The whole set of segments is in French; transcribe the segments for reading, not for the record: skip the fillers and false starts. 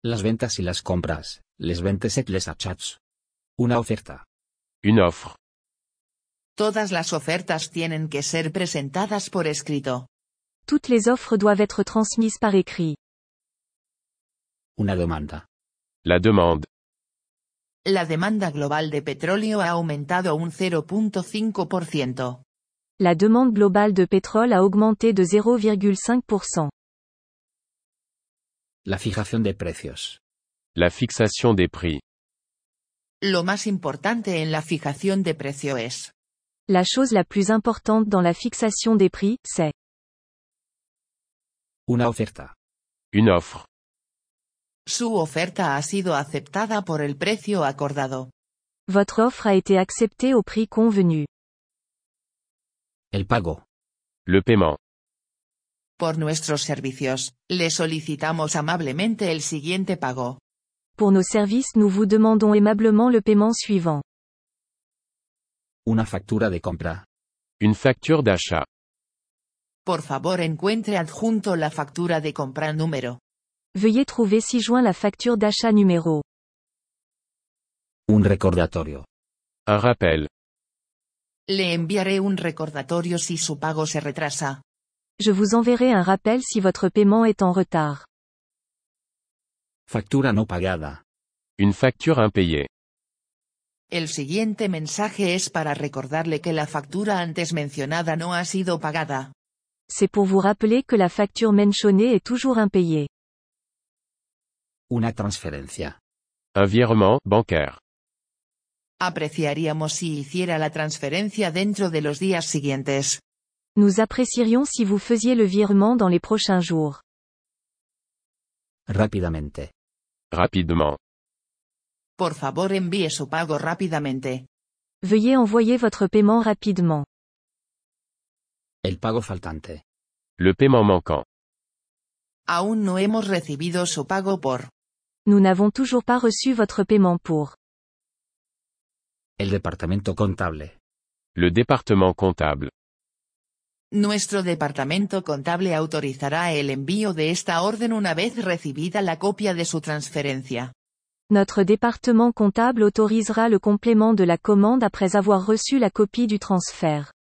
Las ventas y las compras, les ventes et les achats. Una oferta. Une offre. Todas las ofertas tienen que ser presentadas por escrito. Toutes les offres doivent être transmises par écrit. Una demanda. La demande. La demanda global de petróleo ha aumentado un 0,5%. La demande globale de pétrole a augmenté de 0,5%. La fijación de precios. La fixation des prix. Lo más importante en la fijación de precio es. La chose la plus importante dans la fixation des prix, c'est Una oferta. Une offre. Su oferta ha sido aceptada por el precio acordado. votre offre a été acceptée au prix convenu. El pago. Le paiement. Por nuestros servicios, le solicitamos amablemente el siguiente pago. Pour nos services, nous vous demandons aimablement le paiement suivant. Una factura de compra. Une facture d'achat. Por favor, encuentre adjunto la factura de compra número. Veuillez trouver ci-joint la facture d'achat numéro. Un recordatorio. Un rappel. Le enviaré un recordatorio si su pago se retrasa. Je vous enverrai un rappel si votre paiement est en retard. Factura no pagada. Une facture impayée. El siguiente mensaje es para recordarle que la factura antes mencionada no ha sido pagada. C'est pour vous rappeler que la facture mentionnée est toujours impayée. Una transferencia. Un virement bancaire. Apreciaríamos si hiciera la transferencia dentro de los días siguientes. Nous apprécierions si vous faisiez le virement dans les prochains jours. Rápidamente. Rapidement. Por favor, envíe su pago rápidamente. Veuillez envoyer votre paiement rapidement. El pago faltante. Le paiement manquant. Aún no hemos recibido su pago por. Nous n'avons toujours pas reçu votre paiement pour. El departamento contable. Le département comptable. Nuestro departamento contable autorizará el envío de esta orden una vez recibida la copia de su transferencia. Notre département comptable autorisera le complément de la commande après avoir reçu la copie du transfert.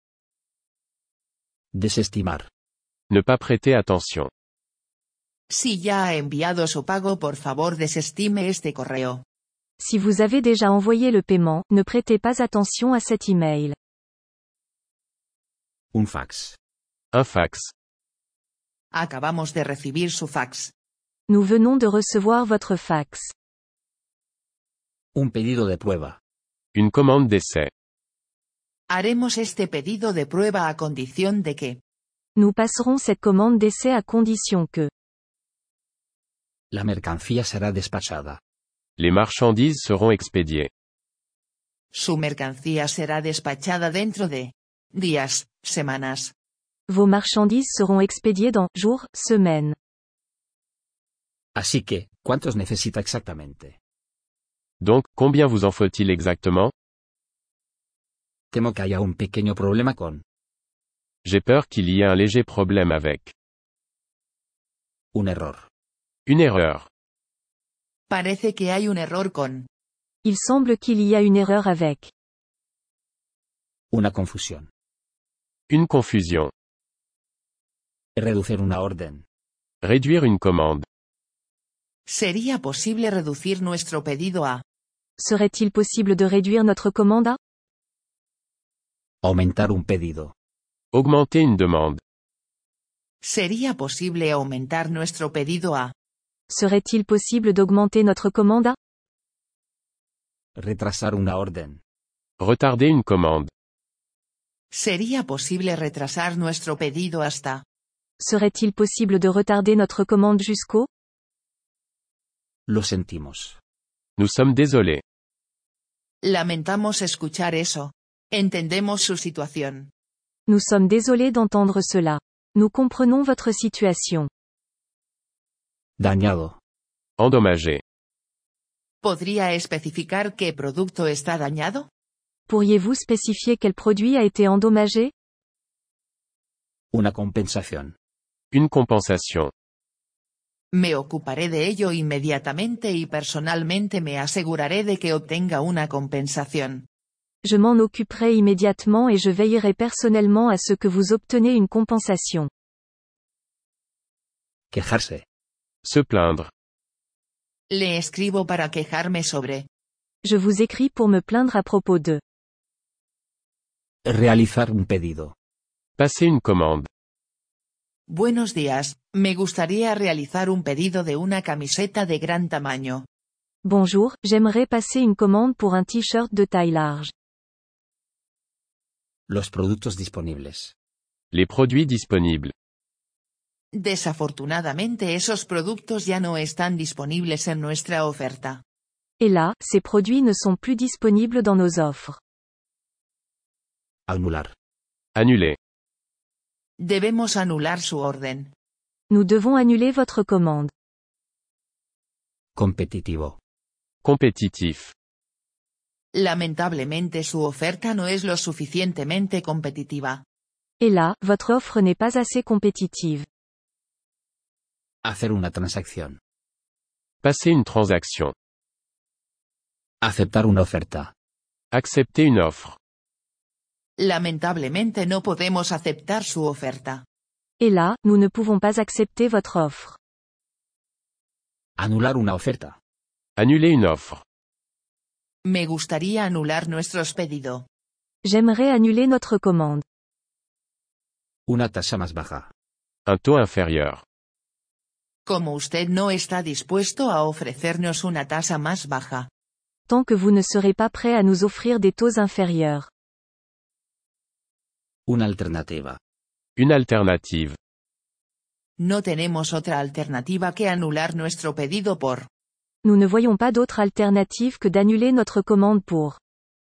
Desestimar. Ne pas prêter attention. Si ya ha enviado su pago, por favor desestime este correo. Si vous avez déjà envoyé le paiement, ne prêtez pas attention à cet email. Un fax. Un fax. Acabamos de recibir su fax. Nous venons de recevoir votre fax. Un pedido de prueba. Une commande d'essai. Haremos este pedido de prueba a condición de que. Nous passerons cette commande d'essai à condition que. La mercancía será despachada. Les marchandises seront expédiées. Su mercancía será despachada dentro de. Días, semanas. Vos marchandises seront expédiées dans jours, semaines. Así que, ¿cuántos necesita exactamente? Donc, combien vous en faut-il exactement? Temo que haya un pequeño problema con. J'ai peur qu'il y ait un léger problème avec. Un error. Une erreur. Parece que hay un error con. Il semble qu'il y a une erreur avec. Una confusión. Une confusion. Reducir una orden. Réduire une commande. ¿Sería posible reducir nuestro pedido a? Serait-il possible de réduire notre commande à? Aumentar un pedido. Augmenter une demande. ¿Sería posible aumentar nuestro pedido a? Serait-il possible d'augmenter notre commande à? Retrasar una orden. Retarder une commande. ¿Sería posible retrasar nuestro pedido hasta? Serait-il possible de retarder notre commande jusqu'au? Lo sentimos. Nous sommes désolés. Lamentamos escuchar eso. Entendemos su situación. Nous sommes désolés d'entendre cela. Nous comprenons votre situation. Dañado. Endommagé. ¿Podría especificar qué producto está dañado? Pourriez-vous spécifier quel produit a été endommagé? Una compensación. Une compensation. Me ocuparé de ello inmediatamente y personalmente me aseguraré de que obtenga una compensación. Je m'en occuperai immédiatement et je veillerai personnellement à ce que vous obtenez une compensation. Quejarse. Se plaindre. Le escribo para quejarme sobre. Je vous écris pour me plaindre à propos de. Realizar un pedido. Passer une commande. Buenos días, me gustaría realizar un pedido de una camiseta de gran tamaño. Bonjour, j'aimerais passer une commande pour un t-shirt de taille large. Los productos disponibles. Les produits disponibles. Desafortunadamente esos productos ya no están disponibles en nuestra oferta. Et là, ces produits ne sont plus disponibles dans nos offres. Anular. Annuler. Debemos anular su orden. Nous devons annuler votre commande. Competitivo. Compétitif. Lamentablemente su oferta no es lo suficientemente competitiva. Et là, votre offre n'est pas assez compétitive. Hacer una transacción. Passer une transaction. Aceptar una oferta. Accepter une offre. Lamentablemente no podemos aceptar su oferta. Et là, nous ne pouvons pas accepter votre offre. Anular una oferta. Annuler une offre. Me gustaría anular nuestros pedidos. J'aimerais annuler notre commande. Una tasa más baja. Un taux inférieur. Como usted no está dispuesto a ofrecernos una tasa más baja. Tant que vous ne serez pas prêt à nous offrir des taux inférieurs. Una alternativa. Une alternative. No tenemos otra alternativa que anular nuestro pedido por. Nous ne voyons pas d'autre alternative que d'annuler notre commande pour.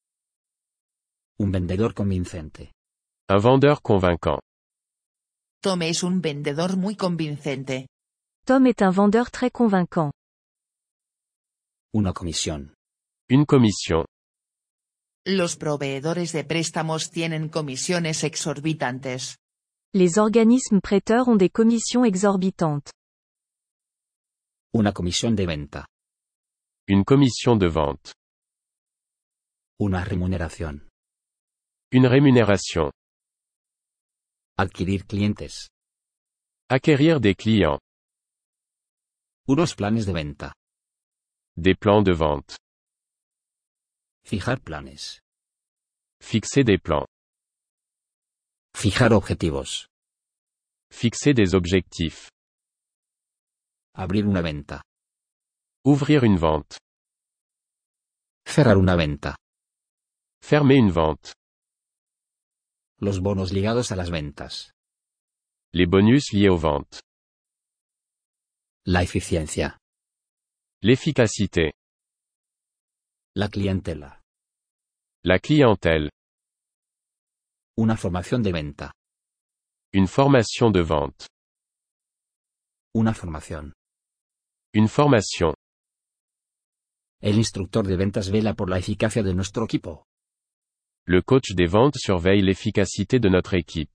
Un vendedor convincente. Un vendeur convaincant. Tom es un vendedor muy convincente. Tom est un vendeur très convaincant. Una comisión. Une commission. Los proveedores de préstamos tienen comisiones exorbitantes. Les organismes prêteurs ont des commissions exorbitantes. Una comisión de venta. Une commission de vente. Una remuneración. Une rémunération. Adquirir clientes. Acquérir des clients. Unos planes de venta. Des plans de vente. Fijar planes. Fixer des plans. Fijar objetivos. Fixer des objectifs. Abrir una venta. Ouvrir une vente. Cerrar una venta. Fermer une vente. Los bonos ligados a las ventas. Les bonus liés aux ventes. La eficiencia. L'efficacité. La clientela. La clientèle. Una formación de venta. Une formation de vente. Una formación. Une formation. El instructor de ventas vela por la eficacia de nuestro equipo. Le coach des ventes surveille l'efficacité de notre équipe.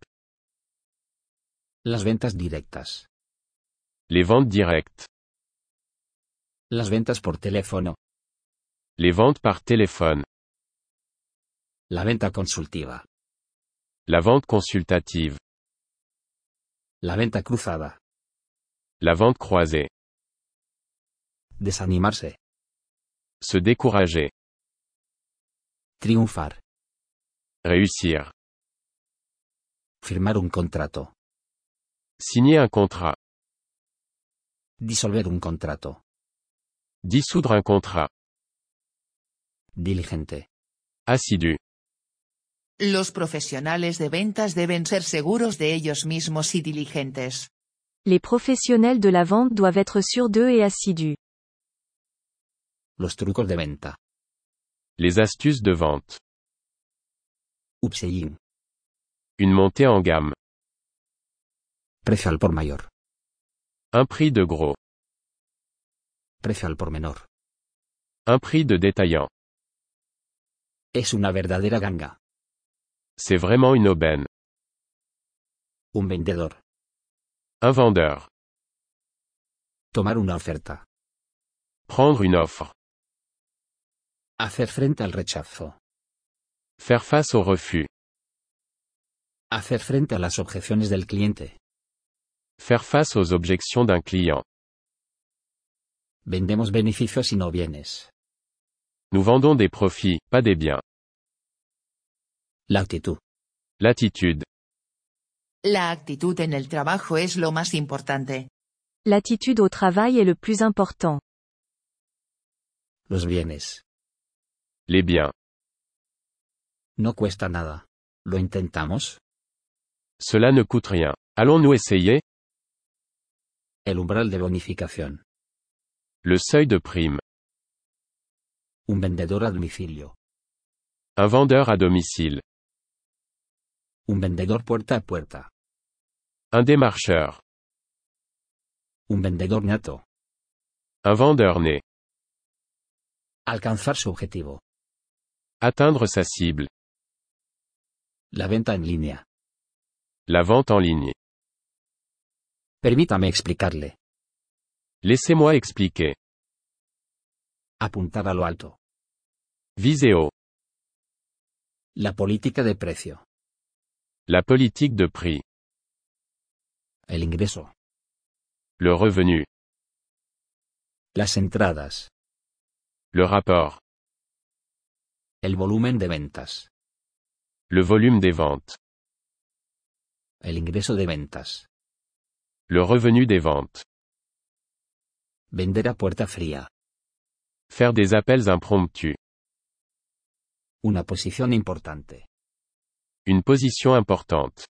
Las ventas directas. Les ventes directes. Las ventas por teléfono. Les ventes par téléphone. La venta consultiva. La vente consultative. La venta cruzada. La vente croisée. Desanimarse. Se décourager. Triunfar. Réussir. Firmar un contrato. Signer un contrat. Disolver un contrato. Dissoudre un contrat. Diligente. Assidu. Los profesionales de ventas deben ser seguros de ellos mismos y diligentes. Les professionnels de la vente doivent être sûrs d'eux et assidus. Los trucos de venta. Les astuces de vente. Upselling. Une montée en gamme. Precio al por mayor. Un prix de gros. Precio al por menor. Un prix de détaillant. Es una verdadera ganga. C'est vraiment une aubaine. Un vendedor. Un vendeur. Tomar una oferta. Prendre une offre. Hacer frente al rechazo. Faire face au refus. Hacer frente a las objeciones del cliente. Faire face aux objections d'un client. Vendemos beneficios y no bienes. Nous vendons des profits, pas des biens. La actitud. L'attitude. La actitud en el trabajo es lo más importante. L'attitude au travail est le plus important. Los bienes. Les biens. No cuesta nada. ¿Lo intentamos? Cela ne coûte rien. Allons-nous essayer? El umbral de bonificación. Le seuil de prime. Un vendedor a domicilio. Un vendeur à domicile. Un vendedor puerta a puerta. Un démarcheur. Un vendedor nato. Un vendeur né. Alcanzar su objetivo. Atteindre sa cible. La venta en línea. La vente en ligne. Permítame explicarle. Laissez-moi expliquer. Apuntar a lo alto. Viser haut. La política de precio. La politique de prix. El ingreso. Le revenu. Las entradas. Le rapport. El volumen de ventas. Le volume des ventes. El ingreso de ventas. Le revenu des ventes. Vender a puerta fría. Faire des appels impromptus. Una posición importante. Une position importante.